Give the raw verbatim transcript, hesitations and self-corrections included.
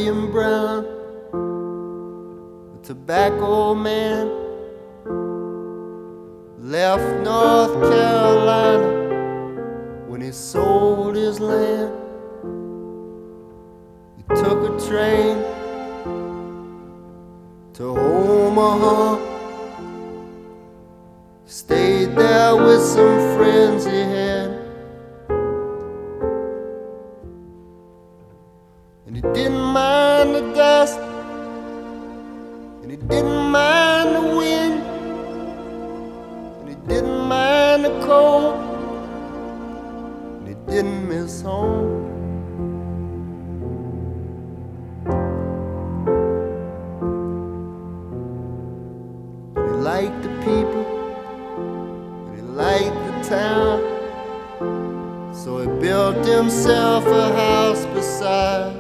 William Brown, the tobacco man, left North Carolina when he sold his land. He took a train to Omaha, stayed there with some friends he had, and he didn't mind the dust, and he didn't mind the wind, and he didn't mind the cold, and he didn't miss home. And he liked the people, and he liked the town, so he built himself a house beside